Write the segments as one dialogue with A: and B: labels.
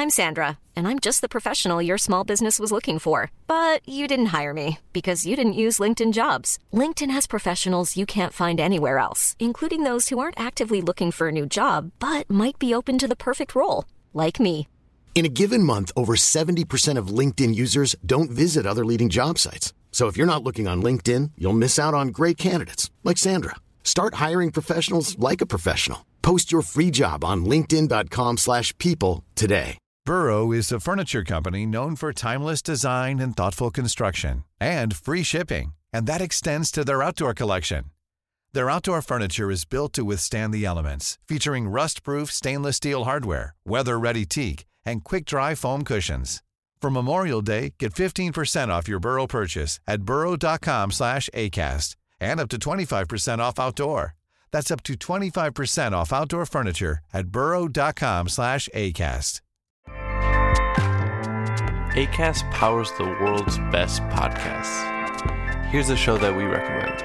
A: I'm Sandra, and I'm just the professional your small business was looking for. But you didn't hire me because you didn't use LinkedIn Jobs. LinkedIn has professionals you can't find anywhere else, including those who aren't actively looking for a new job, but might be open to the perfect role, like me.
B: In a given month, over 70% of LinkedIn users don't visit other leading job sites. So if you're not looking on LinkedIn, you'll miss out on great candidates like Sandra. Start hiring professionals like a professional. Post your free job on linkedin.com/people today.
C: Burrow is a furniture company known for timeless design and thoughtful construction and free shipping, and that extends to their outdoor collection. Their outdoor furniture is built to withstand the elements, featuring rust-proof stainless steel hardware, weather-ready teak, and quick-dry foam cushions. For Memorial Day, get 15% off your Burrow purchase at burrow.com/ACAST and up to 25% off outdoor. That's up to 25% off outdoor furniture at burrow.com/ACAST.
D: Acast powers the world's best podcasts. Here's a show that we recommend.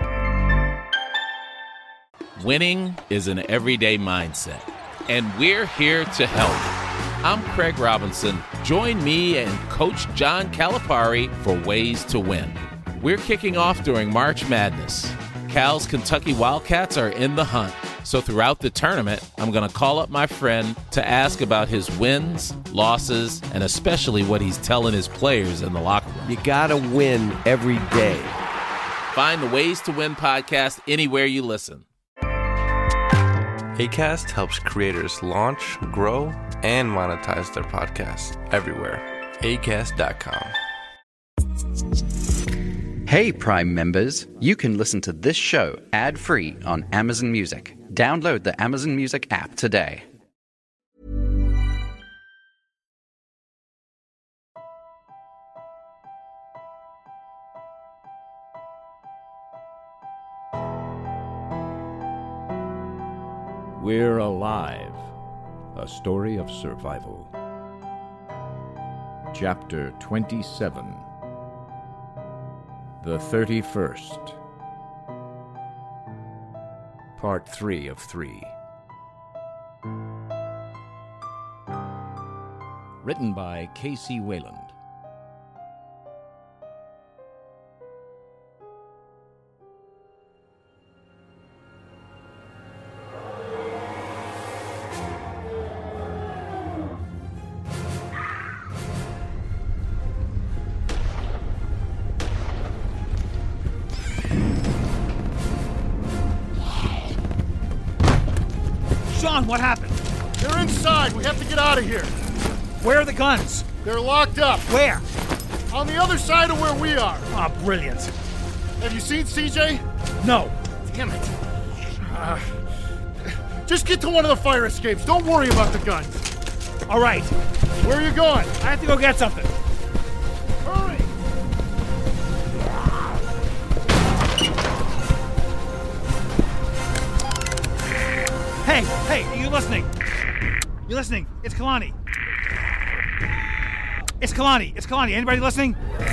E: Winning is an everyday mindset, and we're here to help. I'm Craig Robinson. Join me and Coach John Calipari for Ways to Win. We're kicking off during March Madness. Cal's Kentucky Wildcats are in the hunt. So throughout the tournament, I'm going to call up my friend to ask about his wins, losses, and especially what he's telling his players in the locker room.
F: You got to win every day.
E: Find the Ways to Win podcast anywhere you listen.
D: Acast helps creators launch, grow, and monetize their podcasts everywhere. Acast.com.
G: Hey, Prime members, you can listen to this show ad-free on Amazon Music. Download the Amazon Music app today.
H: We're Alive, a story of survival. Chapter 27. The 31st. Part 3 of 3. Written by Casey Wayland.
I: Sean, what happened?
J: They're inside. We have to get out of here.
I: Where are the guns?
J: They're locked up.
I: Where?
J: On the other side of where we are.
I: Oh, brilliant.
J: Have you seen CJ?
I: No.
J: Damn it. Just get to one of the fire escapes. Don't worry about the guns.
I: All right.
J: Where are you going?
I: I have to go get something.
J: Hurry.
I: Hey, are you listening? You listening? It's Kalani. It's Kalani. Anybody listening?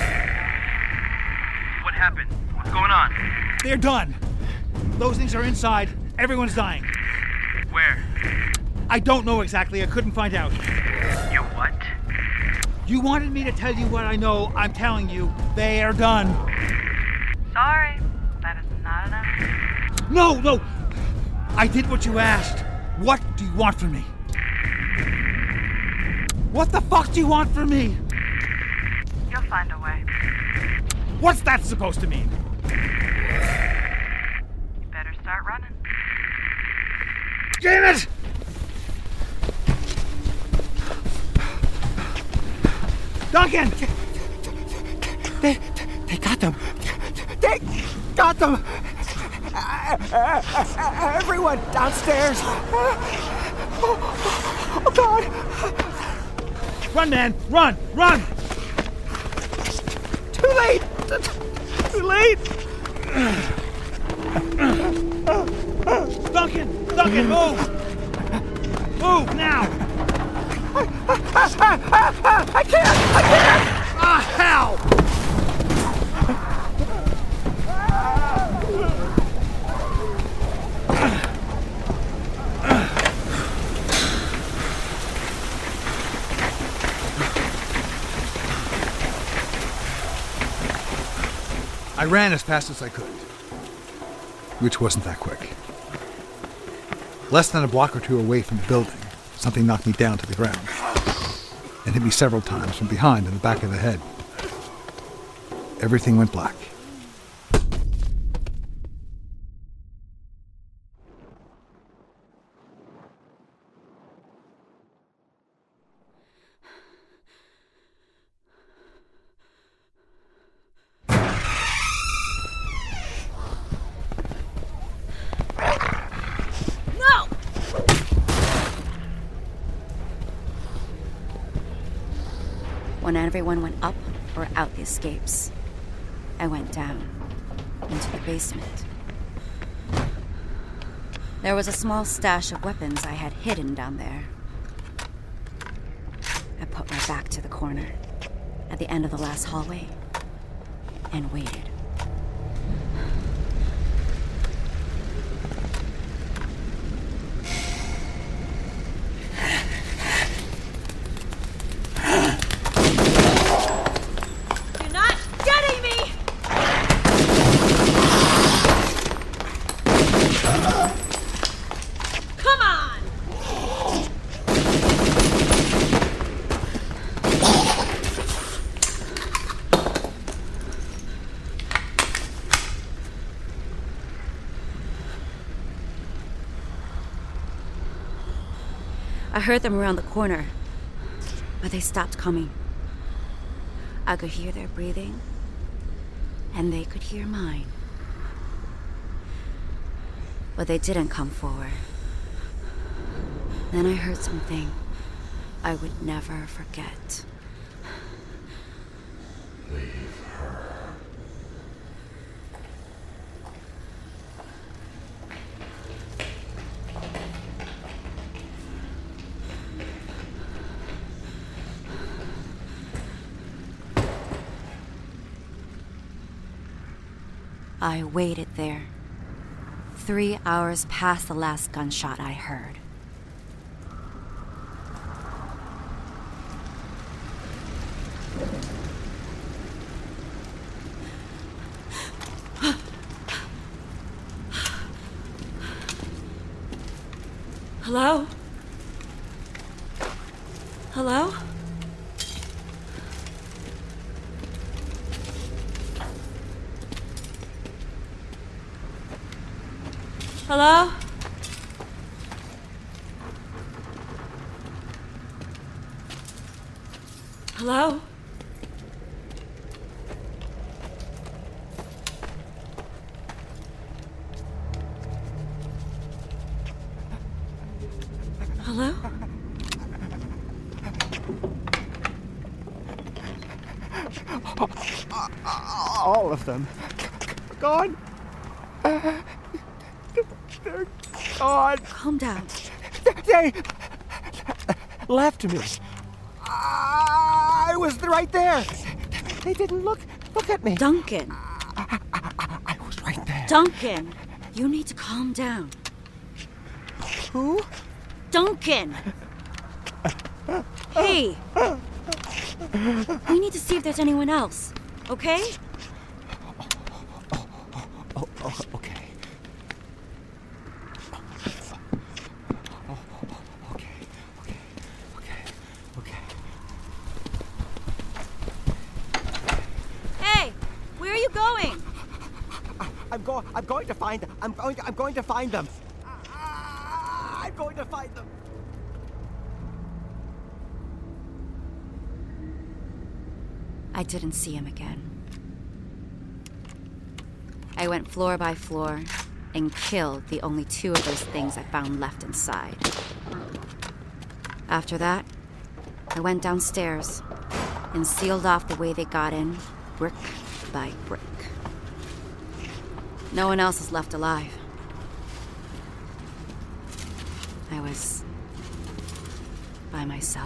K: What happened? What's going on?
I: They're done. Those things are inside. Everyone's dying.
K: Where?
I: I don't know exactly. I couldn't find out.
K: You what?
I: You wanted me to tell you what I know. I'm telling you. They are done.
K: Sorry. That is not enough.
I: No. I did what you asked. What do you want from me? What the fuck do you want from me?
K: You'll find a way.
I: What's that supposed to mean?
K: You better start running.
I: Damn it! Duncan!
L: They got them. They got them. Everyone downstairs. Oh, God.
I: Run, man. Run.
L: Too late.
I: Duncan, move. Move now.
L: I can't.
I: Ah, hell. I ran as fast as I could, which wasn't that quick. Less than a block or two away from the building, something knocked me down to the ground and hit me several times from behind in the back of the head. Everything went black.
M: When everyone went up or out the escapes, I went down into the basement. There was a small stash of weapons I had hidden down there. I put my back to the corner at the end of the last hallway and waited. I heard them around the corner, but they stopped coming. I could hear their breathing, and they could hear mine. But they didn't come forward. Then I heard something I would never forget.
N: Leave her.
M: I waited there. 3 hours past the last gunshot I heard. Hello? Hello? Hello? Hello? Hello?
L: All of them. Gone. They're gone.
M: Calm down.
L: They left me. I was right there. They didn't look at me.
M: Duncan.
L: I was right there.
M: Duncan, you need to calm down.
L: Who?
M: Duncan. Hey. We need to see if there's anyone else, okay?
L: Okay.
M: Hey, where are you going?
L: I'm going to find them. I'm going to find them. I'm going to find them.
M: I didn't see him again. I went floor by floor and killed the only 2 of those things I found left inside. After that, I went downstairs and sealed off the way they got in, brick by brick. No one else is left alive. I was by myself.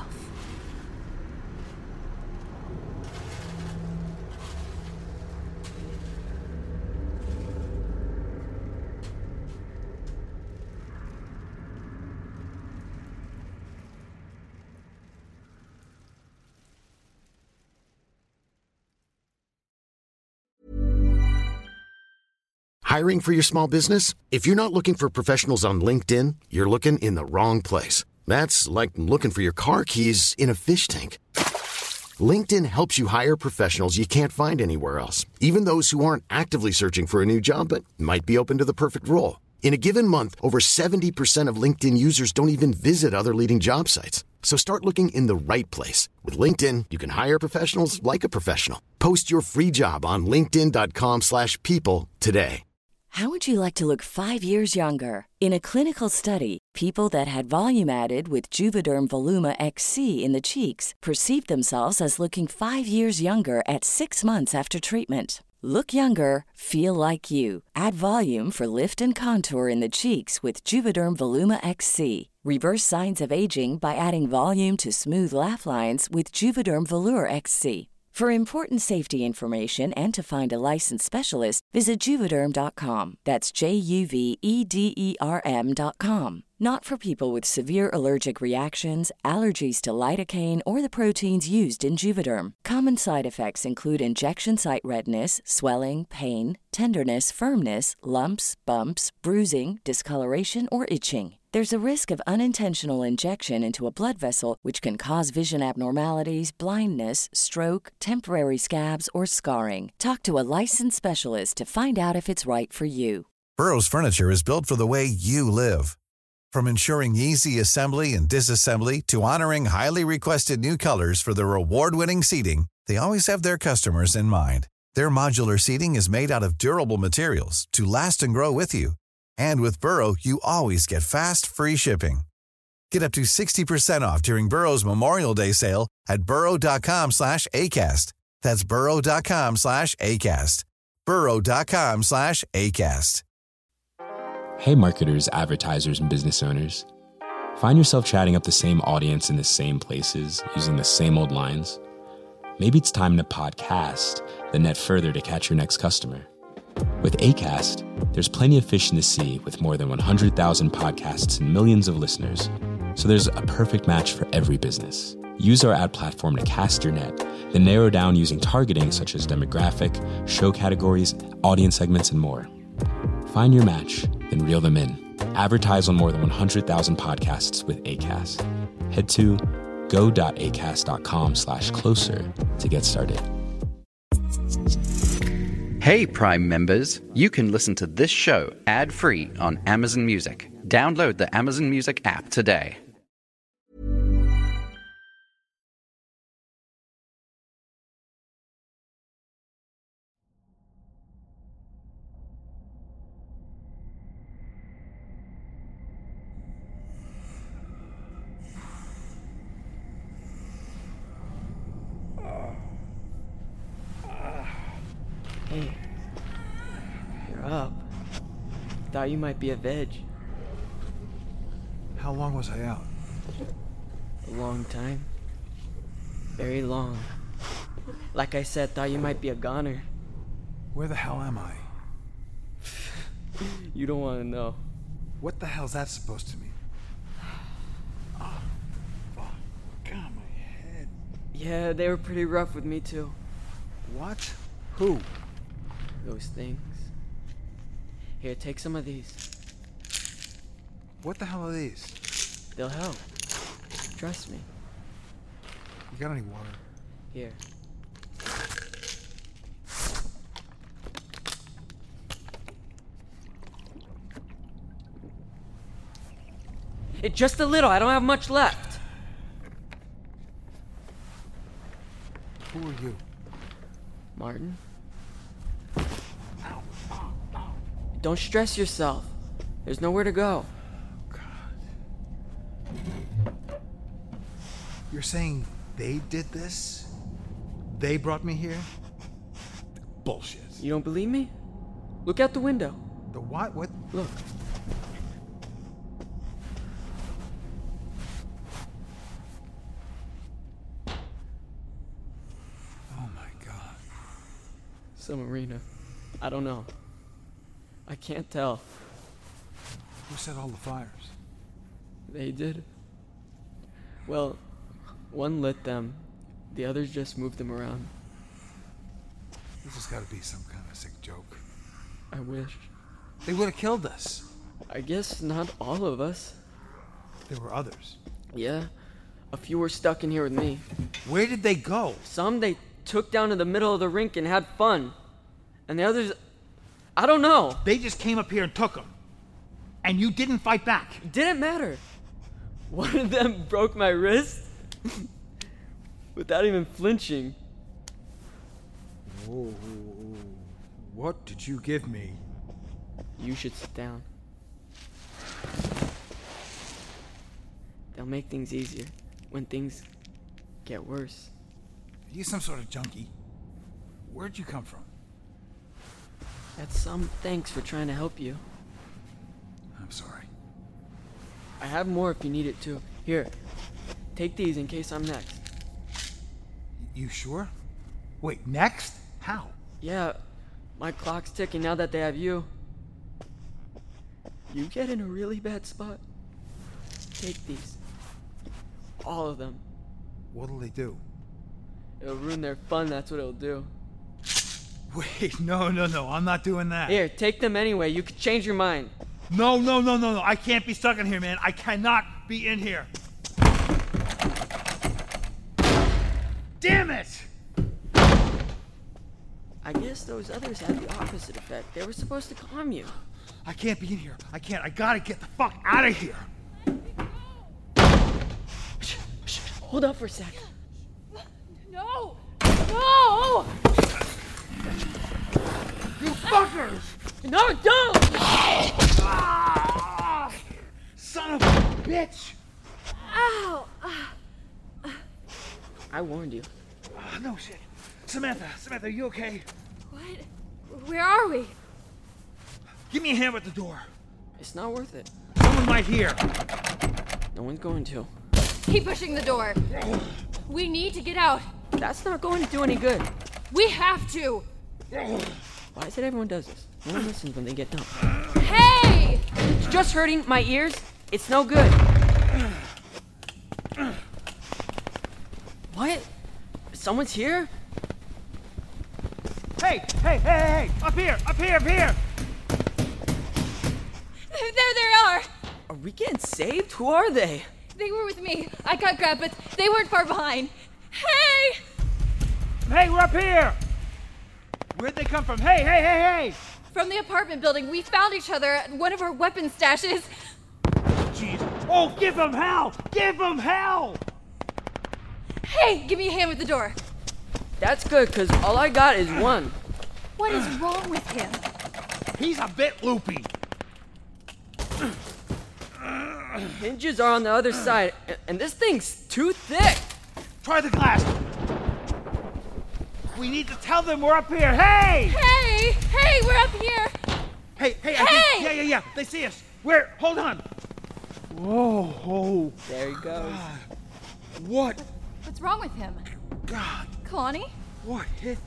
B: Hiring for your small business? If you're not looking for professionals on LinkedIn, you're looking in the wrong place. That's like looking for your car keys in a fish tank. LinkedIn helps you hire professionals you can't find anywhere else, even those who aren't actively searching for a new job but might be open to the perfect role. In a given month, over 70% of LinkedIn users don't even visit other leading job sites. So start looking in the right place. With LinkedIn, you can hire professionals like a professional. Post your free job on linkedin.com/people today.
N: How would you like to look 5 years younger? In a clinical study, people that had volume added with Juvederm Voluma XC in the cheeks perceived themselves as looking 5 years younger at 6 months after treatment. Look younger, feel like you. Add volume for lift and contour in the cheeks with Juvederm Voluma XC. Reverse signs of aging by adding volume to smooth laugh lines with Juvederm Volure XC. For important safety information and to find a licensed specialist, visit Juvederm.com. That's JUVEDERM.com. Not for people with severe allergic reactions, allergies to lidocaine, or the proteins used in Juvederm. Common side effects include injection site redness, swelling, pain, tenderness, firmness, lumps, bumps, bruising, discoloration, or itching. There's a risk of unintentional injection into a blood vessel, which can cause vision abnormalities, blindness, stroke, temporary scabs, or scarring. Talk to a licensed specialist to find out if it's right for you.
C: Burrow's furniture is built for the way you live. From ensuring easy assembly and disassembly to honoring highly requested new colors for their award-winning seating, they always have their customers in mind. Their modular seating is made out of durable materials to last and grow with you. And with Burrow, you always get fast, free shipping. Get up to 60% off during Burrow's Memorial Day sale at burrow.com/ACAST. That's burrow.com/ACAST. burrow.com/ACAST.
O: Hey marketers, advertisers, and business owners. Find yourself chatting up the same audience in the same places, using the same old lines? Maybe it's time to podcast, then net further to catch your next customer. With Acast, there's plenty of fish in the sea with more than 100,000 podcasts and millions of listeners. So there's a perfect match for every business. Use our ad platform to cast your net, then narrow down using targeting such as demographic, show categories, audience segments, and more. Find your match, then reel them in. Advertise on more than 100,000 podcasts with Acast. Head to go.acast.com/closer to get started.
G: Hey Prime members, you can listen to this show ad-free on Amazon Music. Download the Amazon Music app today.
P: Hey, you're up. Thought you might be a veg.
I: How long was I out?
P: A long time. Very long. Like I said, thought you might be a goner.
I: Where the hell am I?
P: You don't want to know.
I: What the hell's that supposed to mean? Oh, fuck. God, my head.
P: Yeah, they were pretty rough with me too.
I: What? Who?
P: Those things. Here, take some of these.
I: What the hell are these?
P: They'll help. Trust me.
I: You got any water?
P: Here. Just a little. I don't have much left.
I: Who are you?
P: Martin? Don't stress yourself. There's nowhere to go.
I: God. You're saying they did this? They brought me here? Bullshit.
P: You don't believe me? Look out the window.
I: The what? What?
P: Look.
I: Oh my God.
P: Some arena. I don't know. I can't tell.
I: Who set all the fires?
P: They did. Well, one lit them. The others just moved them around.
I: This has got to be some kind of sick joke.
P: I wish.
I: They would have killed us.
P: I guess not all of us.
I: There were others.
P: Yeah, a few were stuck in here with me.
I: Where did they go?
P: Some they took down to the middle of the rink and had fun. And the others, I don't know.
I: They just came up here and took them. And you didn't fight back.
P: It didn't matter. One of them broke my wrist without even flinching.
I: Whoa. What did you give me?
P: You should sit down. They'll make things easier when things get worse.
I: Are you some sort of junkie? Where'd you come from?
P: That's some thanks for trying to help you.
I: I'm sorry.
P: I have more if you need it too. Here, take these in case I'm next.
I: You sure? Wait, next? How?
P: Yeah, my clock's ticking now that they have you. You get in a really bad spot. Take these. All of them.
I: What'll they do?
P: It'll ruin their fun, that's what it'll do.
I: Wait, no, I'm not doing that.
P: Here, take them anyway. You could change your mind.
I: No. I can't be stuck in here, man. I cannot be in here. Damn it!
P: I guess those others had the opposite effect. They were supposed to calm you.
I: I can't be in here. I can't. I gotta get the fuck out of here.
P: Shh. Hold up for a sec.
K: No!
I: You fuckers!
P: No, don't!
I: Son of a bitch!
K: Ow!
P: I warned you.
I: No shit. Samantha, are you okay?
K: What? Where are we?
I: Give me a hand with the door.
P: It's not worth it.
I: Someone might hear.
P: No one's going to.
K: Keep pushing the door. We need to get out.
P: That's not going to do any good.
K: We have to.
P: Why is it everyone does this? No one listens when they get done.
K: Hey!
P: It's just hurting my ears. It's no good. What? Someone's here?
I: Hey! Up here!
K: There they are!
P: Are we getting saved? Who are they?
K: They were with me. I got grabbed, but they weren't far behind. Hey!
I: Hey, we're up here! Where'd they come from? Hey!
K: From the apartment building. We found each other at one of our weapon stashes.
I: Jeez. Oh, give them hell!
K: Hey, give me a hand with the door.
P: That's good, because all I got is one.
K: What is wrong with him?
I: He's a bit loopy.
P: Hinges are on the other side, and this thing's too thick.
I: Try the glass. We need to tell them we're up here. Hey,
K: we're up here.
I: Hey, yeah. They see us. Hold on. Whoa.
P: There he goes.
I: God. What?
K: What's wrong with him?
I: God.
K: Kalani?
I: What hit?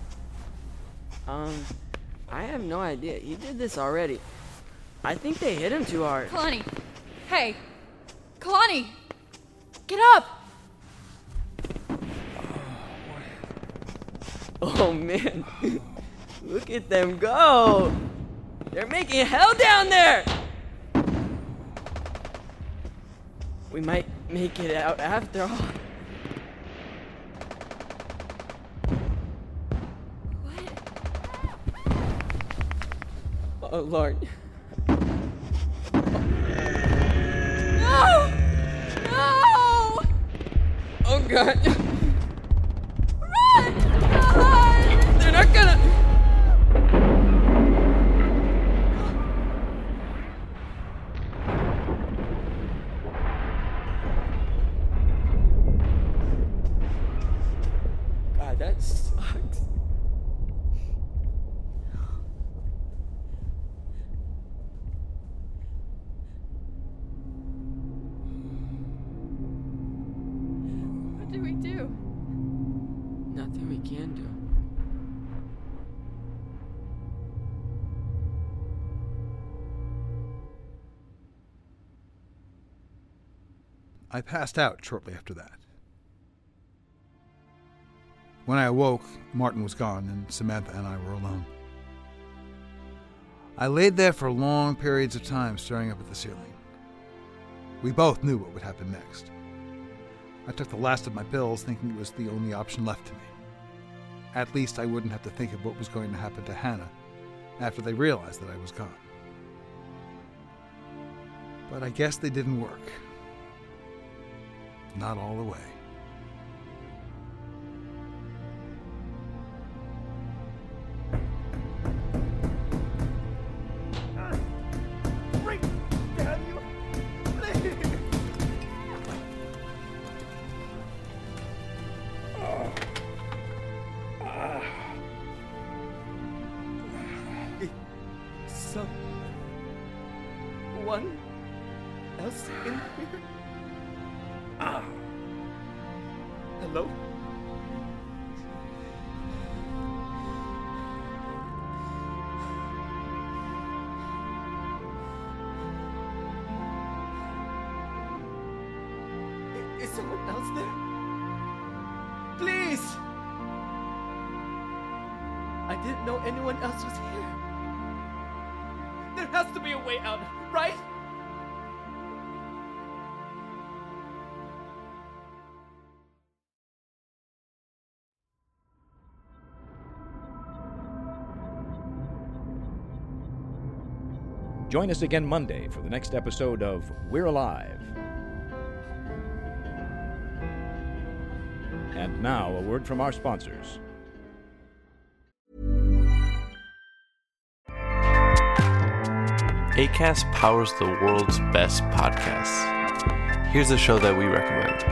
P: I have no idea. He did this already. I think they hit him too hard.
K: Kalani. Hey. Kalani. Get up.
P: Oh, man. Look at them go. They're making hell down there. We might make it out after all. Oh, Lord.
K: No!
P: Oh, God.
K: Run!
P: They're not gonna... God, that sucks.
K: What do we do?
P: Nothing we can do.
I: I passed out shortly after that. When I awoke, Martin was gone and Samantha and I were alone. I laid there for long periods of time staring up at the ceiling. We both knew what would happen next. I took the last of my pills thinking it was the only option left to me. At least I wouldn't have to think of what was going to happen to Hannah after they realized that I was gone. But I guess they didn't work. Not all the way.
L: Someone else in here? Hello? Is someone else there? Please! I didn't know anyone else was here. There has to be a way out, right?
H: Join us again Monday for the next episode of We're Alive. And now, a word from our sponsors.
D: Acast powers the world's best podcasts. Here's a show that we recommend.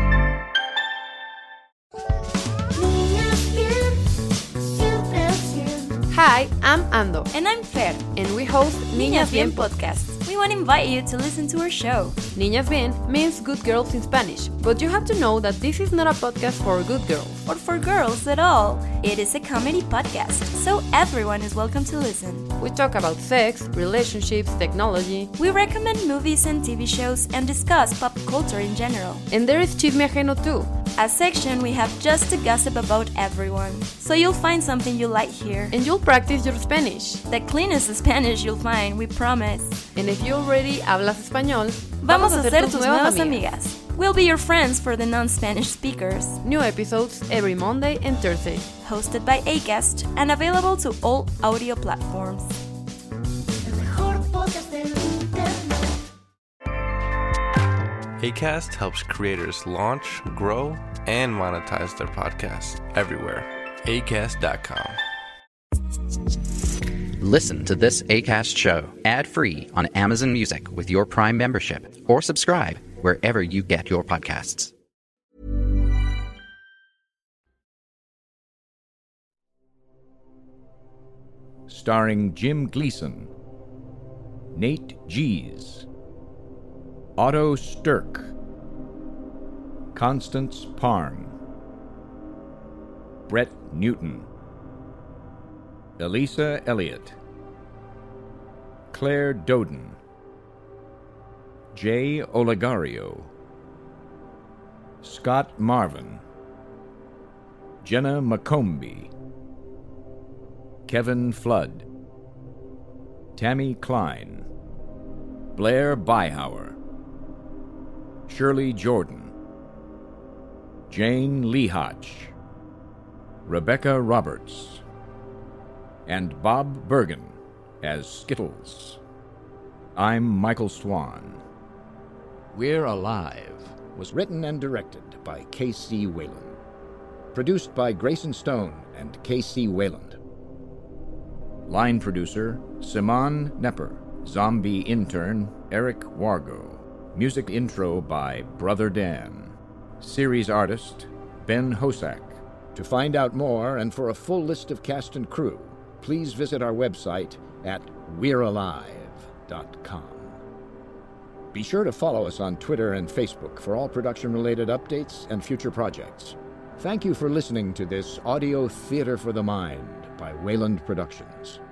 Q: Hi, I'm Ando.
M: And I'm Fer.
Q: And we host Niñas Bien podcast.
M: We want to invite you to listen to our show.
Q: Niñas Bien means good girls in Spanish, but you have to know that this is not a podcast for good girls.
M: Or for girls at all. It is a comedy podcast, so everyone is welcome to listen.
Q: We talk about sex, relationships, technology.
M: We recommend movies and TV shows and discuss pop culture in general.
Q: And there is Chisme Ajeno too.
M: A section we have just to gossip about everyone. So you'll find something you like here.
Q: And you'll practice your Spanish.
M: The cleanest Spanish you'll find, we promise.
Q: And if you already hablas español,
M: vamos a ser tus nuevas amigas. We'll be your friends for the non-Spanish speakers.
Q: New episodes every Monday and Thursday.
M: Hosted by Acast and available to all audio platforms.
D: Acast helps creators launch, grow, and monetize their podcasts everywhere. Acast.com.
G: Listen to this Acast show ad-free on Amazon Music with your Prime membership, or subscribe wherever you get your podcasts.
H: Starring Jim Gleason, Nate Gies, Otto Stirk, Constance Parm, Brett Newton, Elisa Elliott, Claire Doden, Jay Olegario, Scott Marvin, Jenna McCombie, Kevin Flood, Tammy Klein, Blair Byhauer, Shirley Jordan, Jane Lehotch, Rebecca Roberts, and Bob Bergen as Skittles. I'm Michael Swan. We're Alive was written and directed by K.C. Wayland. Produced by Grayson Stone and K.C. Wayland. Line producer, Simon Nepper. Zombie intern, Eric Wargo. Music intro by Brother Dan. Series artist, Ben Hosak. To find out more and for a full list of cast and crew, please visit our website at we'realive.com. Be sure to follow us on Twitter and Facebook for all production-related updates and future projects. Thank you for listening to this Audio Theater for the Mind by Wayland Productions.